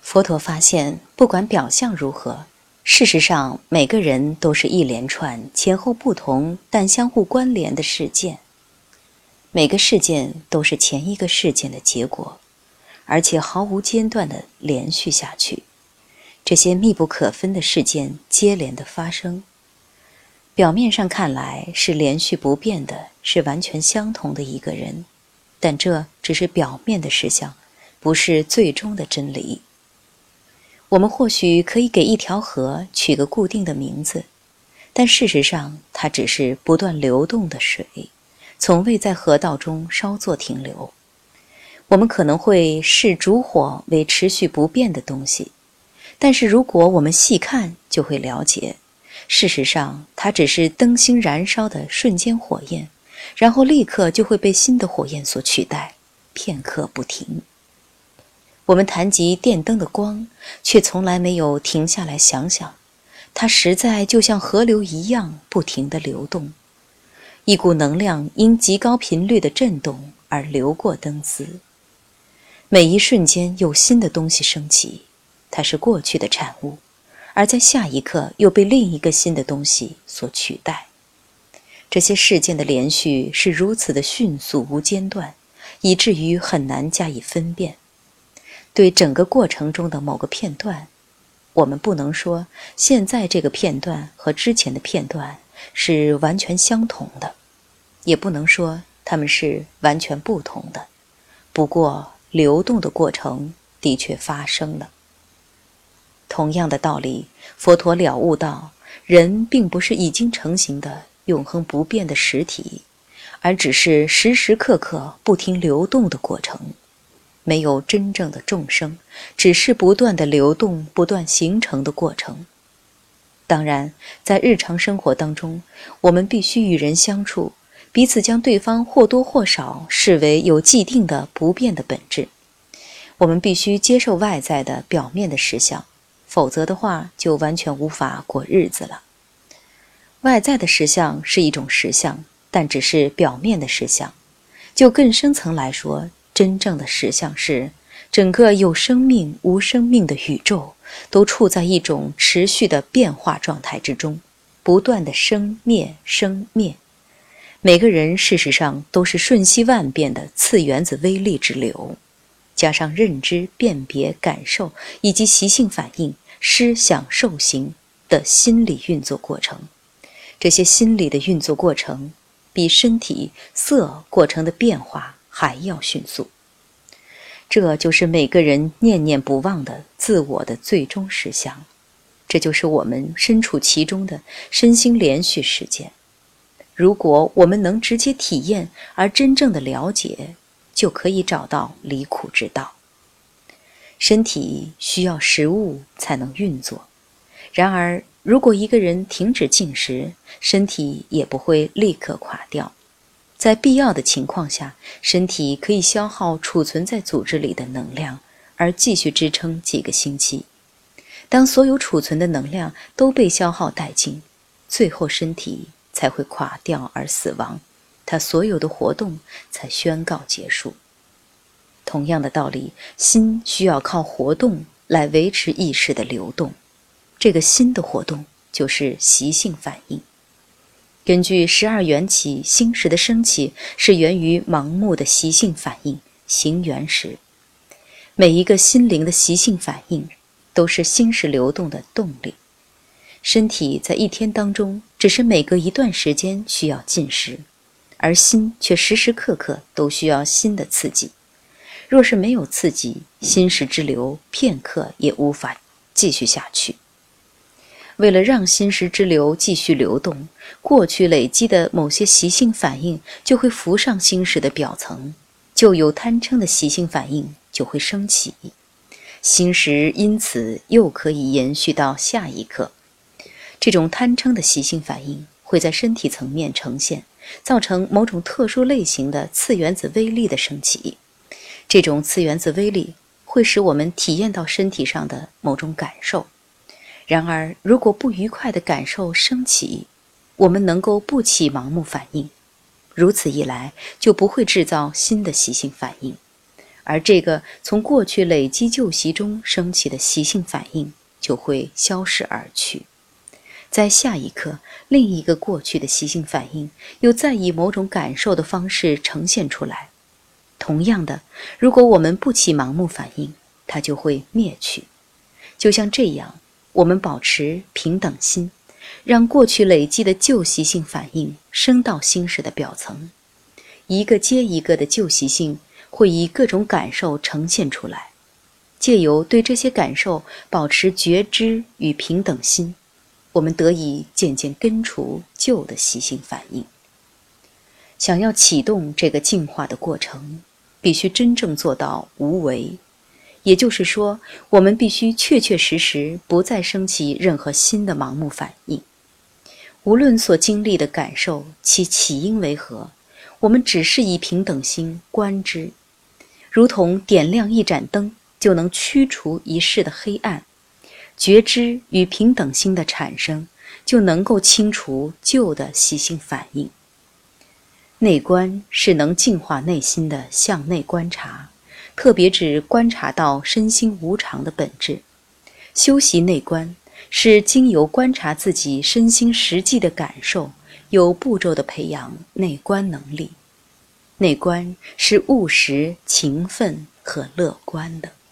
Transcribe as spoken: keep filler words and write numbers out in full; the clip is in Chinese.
佛陀发现，不管表象如何，事实上每个人都是一连串前后不同但相互关联的事件。每个事件都是前一个事件的结果，而且毫无间断地连续下去。这些密不可分的事件接连的发生，表面上看来是连续不变的，是完全相同的一个人，但这只是表面的实相，不是最终的真理。我们或许可以给一条河取个固定的名字，但事实上它只是不断流动的水，从未在河道中稍作停留。我们可能会视烛火为持续不变的东西，但是如果我们细看，就会了解，事实上它只是灯芯燃烧的瞬间火焰，然后立刻就会被新的火焰所取代，片刻不停。我们谈及电灯的光，却从来没有停下来想想，它实在就像河流一样不停地流动。一股能量因极高频率的震动而流过灯丝，每一瞬间有新的东西升起，它是过去的产物，而在下一刻又被另一个新的东西所取代。这些事件的连续是如此的迅速无间断，以至于很难加以分辨。对整个过程中的某个片段，我们不能说现在这个片段和之前的片段是完全相同的，也不能说它们是完全不同的。不过流动的过程的确发生了。同样的道理，佛陀了悟到，人并不是已经成型的永恒不变的实体，而只是时时刻刻不停流动的过程。没有真正的众生，只是不断的流动、不断形成的过程。当然，在日常生活当中，我们必须与人相处，彼此将对方或多或少视为有既定的不变的本质。我们必须接受外在的表面的实相，否则的话就完全无法过日子了。外在的实相是一种实相，但只是表面的实相。就更深层来说，真正的实相是，整个有生命无生命的宇宙都处在一种持续的变化状态之中，不断的生灭生灭。每个人事实上都是瞬息万变的次原子微粒之流，加上认知、辨别、感受以及习性反应、思想、受行的心理运作过程。这些心理的运作过程比身体色过程的变化还要迅速。这就是每个人念念不忘的自我的最终实相，这就是我们身处其中的身心连续事件。如果我们能直接体验而真正的了解，就可以找到离苦之道。身体需要食物才能运作，然而如果一个人停止进食，身体也不会立刻垮掉。在必要的情况下，身体可以消耗储存在组织里的能量，而继续支撑几个星期。当所有储存的能量都被消耗殆尽，最后身体才会垮掉而死亡，它所有的活动才宣告结束。同样的道理，心需要靠活动来维持意识的流动，这个心的活动就是习性反应。根据十二缘起，心识的升起是源于盲目的习性反应，行缘识。每一个心灵的习性反应都是心识流动的动力。身体在一天当中只是每隔一段时间需要进食，而心却时时刻刻都需要新的刺激。若是没有刺激，心识之流片刻也无法继续下去。为了让心识之流继续流动，过去累积的某些习性反应就会浮上心识的表层，旧有贪嗔的习性反应就会升起，心识因此又可以延续到下一刻。这种贪嗔的习性反应会在身体层面呈现，造成某种特殊类型的次原子微粒的升起。这种次原子微粒会使我们体验到身体上的某种感受。然而，如果不愉快的感受升起，我们能够不起盲目反应，如此一来就不会制造新的习性反应， 而这个从过去累积旧习中升起的习性反应就会消失而去。在下一刻，另一个过去的习性反应又再以某种感受的方式呈现出来。同样的，如果我们不起盲目反应，它就会灭去。就像这样，我们保持平等心，让过去累积的旧习性反应升到心识的表层，一个接一个的旧习性会以各种感受呈现出来。借由对这些感受保持觉知与平等心，我们得以渐渐根除旧的习性反应。想要启动这个进化的过程，必须真正做到无为，也就是说，我们必须确确实实不再升起任何新的盲目反应。无论所经历的感受其起因为何，我们只是以平等心观之，如同点亮一盏灯，就能驱除一世的黑暗。觉知与平等心的产生，就能够清除旧的习性反应。内观是能净化内心的向内观察，特别指观察到身心无常的本质。修习内观是经由观察自己身心实际的感受，有步骤地培养内观能力。内观是务实、勤奋和乐观的。